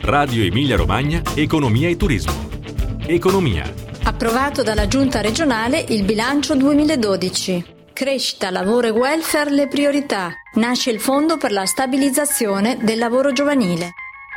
Radio Emilia Romagna, Economia e Turismo. Economia. Approvato dalla Giunta regionale il bilancio 2012. Crescita, lavoro e welfare le priorità. Nasce il Fondo per la stabilizzazione del lavoro giovanile.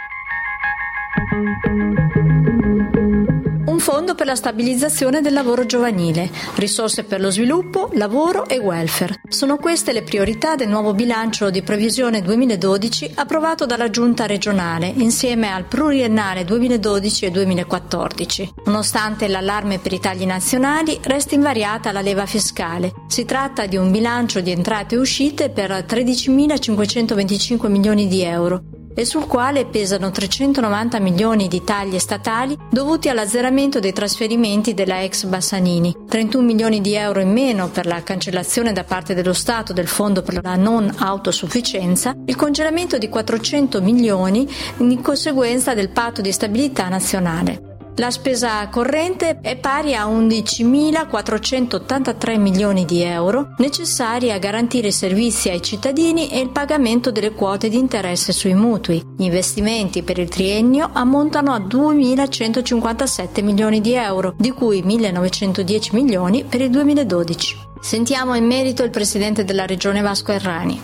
Un fondo per la stabilizzazione del lavoro giovanile, risorse per lo sviluppo, lavoro e welfare. Sono queste le priorità del nuovo bilancio di previsione 2012 approvato dalla Giunta regionale insieme al pluriennale 2012 e 2014. Nonostante l'allarme per i tagli nazionali, resta invariata la leva fiscale. Si tratta di un bilancio di entrate e uscite per 13.525 milioni di euro, e sul quale pesano 390 milioni di tagli statali dovuti all'azzeramento dei trasferimenti della ex Bassanini, 31 milioni di euro in meno per la cancellazione da parte dello Stato del Fondo per la non autosufficienza, il congelamento di 400 milioni in conseguenza del Patto di stabilità nazionale. La spesa corrente è pari a 11.483 milioni di euro necessari a garantire i servizi ai cittadini e il pagamento delle quote di interesse sui mutui. Gli investimenti per il triennio ammontano a 2.157 milioni di euro, di cui 1.910 milioni per il 2012. Sentiamo in merito il Presidente della Regione Vasco Errani.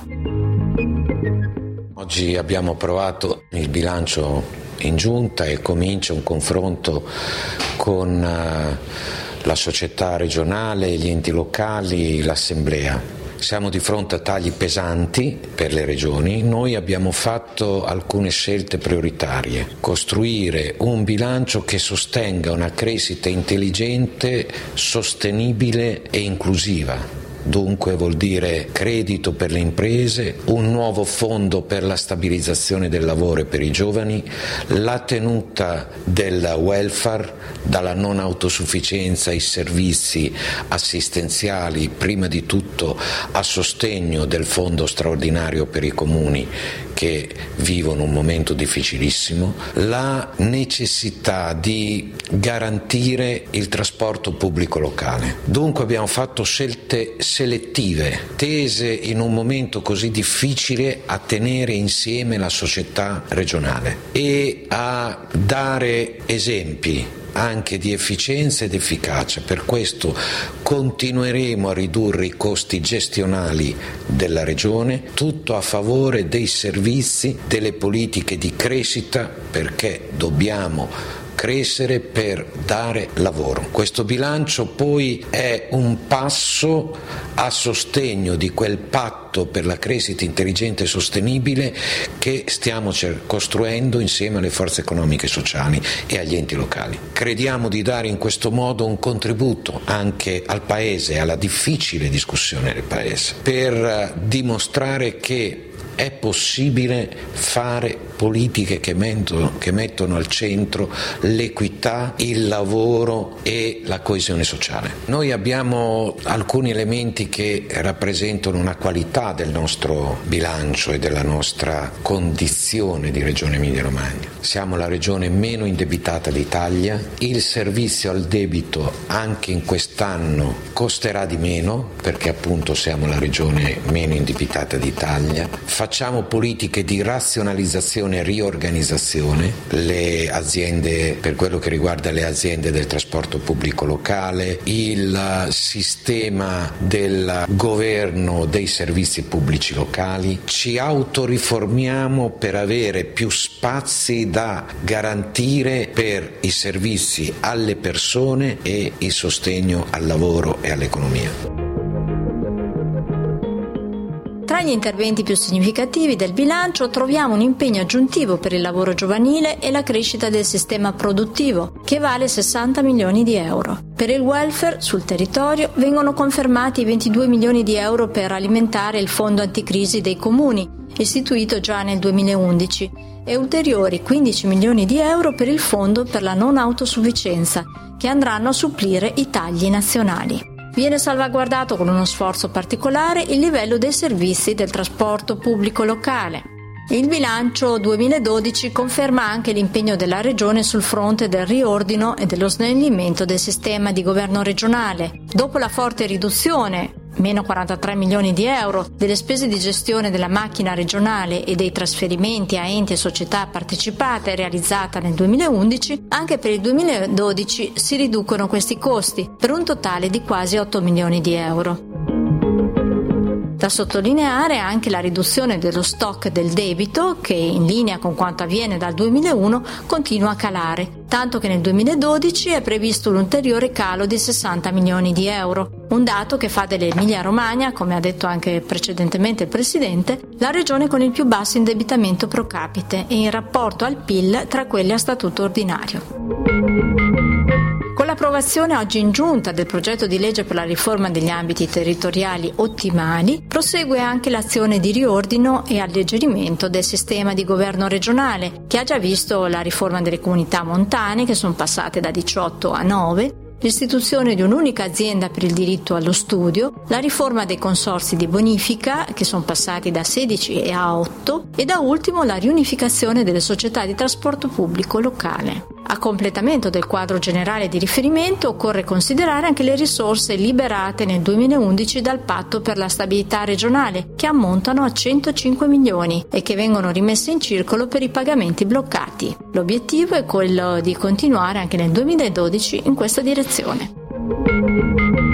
Oggi abbiamo approvato il bilancio in giunta e comincia un confronto con la società regionale, gli enti locali, l'assemblea. Siamo di fronte a tagli pesanti per le regioni. Noi abbiamo fatto alcune scelte prioritarie: costruire un bilancio che sostenga una crescita intelligente, sostenibile e inclusiva. Dunque vuol dire credito per le imprese, un nuovo fondo per la stabilizzazione del lavoro e per i giovani, la tenuta del welfare, dalla non autosufficienza ai servizi assistenziali, prima di tutto a sostegno del fondo straordinario per i comuni che vivono un momento difficilissimo, la necessità di garantire il trasporto pubblico locale. Dunque abbiamo fatto scelte selettive, tese in un momento così difficile a tenere insieme la società regionale e a dare esempi anche di efficienza ed efficacia. Per questo continueremo a ridurre i costi gestionali della Regione, tutto a favore dei servizi, delle politiche di crescita, perché dobbiamo crescere per dare lavoro. Questo bilancio poi è un passo a sostegno di quel patto per la crescita intelligente e sostenibile che stiamo costruendo insieme alle forze economiche e sociali e agli enti locali. Crediamo di dare in questo modo un contributo anche al Paese, alla difficile discussione del Paese, per dimostrare che è possibile fare politiche che mettono al centro l'equità, il lavoro e la coesione sociale. Noi abbiamo alcuni elementi che rappresentano una qualità del nostro bilancio e della nostra condizione di Regione Emilia Romagna. Siamo la regione meno indebitata d'Italia, il servizio al debito anche in quest'anno costerà di meno perché appunto siamo la regione meno indebitata d'Italia. Facciamo politiche di razionalizzazione e riorganizzazione, le aziende, per quello che riguarda le aziende del trasporto pubblico locale, il sistema del governo dei servizi pubblici locali, ci autoriformiamo per avere più spazi da garantire per i servizi alle persone e il sostegno al lavoro e all'economia. Tra gli interventi più significativi del bilancio troviamo un impegno aggiuntivo per il lavoro giovanile e la crescita del sistema produttivo, che vale 60 milioni di euro. Per il welfare sul territorio vengono confermati 22 milioni di euro per alimentare il fondo anticrisi dei comuni, istituito già nel 2011, e ulteriori 15 milioni di euro per il fondo per la non autosufficienza, che andranno a supplire i tagli nazionali. Viene salvaguardato con uno sforzo particolare il livello dei servizi del trasporto pubblico locale. Il bilancio 2012 conferma anche l'impegno della Regione sul fronte del riordino e dello snellimento del sistema di governo regionale. Dopo la forte riduzione meno 43 milioni di euro, delle spese di gestione della macchina regionale e dei trasferimenti a enti e società partecipate realizzata nel 2011, anche per il 2012 si riducono questi costi per un totale di quasi 8 milioni di euro. Da sottolineare anche la riduzione dello stock del debito che, in linea con quanto avviene dal 2001, continua a calare, tanto che nel 2012 è previsto un ulteriore calo di 60 milioni di euro, un dato che fa dell'Emilia-Romagna, come ha detto anche precedentemente il Presidente, la regione con il più basso indebitamento pro capite e in rapporto al PIL tra quelle a statuto ordinario. Con l'approvazione oggi in giunta del progetto di legge per la riforma degli ambiti territoriali ottimali, prosegue anche l'azione di riordino e alleggerimento del sistema di governo regionale, che ha già visto la riforma delle comunità montane, che sono passate da 18 a 9, l'istituzione di un'unica azienda per il diritto allo studio, la riforma dei consorzi di bonifica, che sono passati da 16 a 8, e da ultimo la riunificazione delle società di trasporto pubblico locale. A completamento del quadro generale di riferimento occorre considerare anche le risorse liberate nel 2011 dal Patto per la stabilità regionale, che ammontano a 105 milioni e che vengono rimesse in circolo per i pagamenti bloccati. L'obiettivo è quello di continuare anche nel 2012 in questa direzione.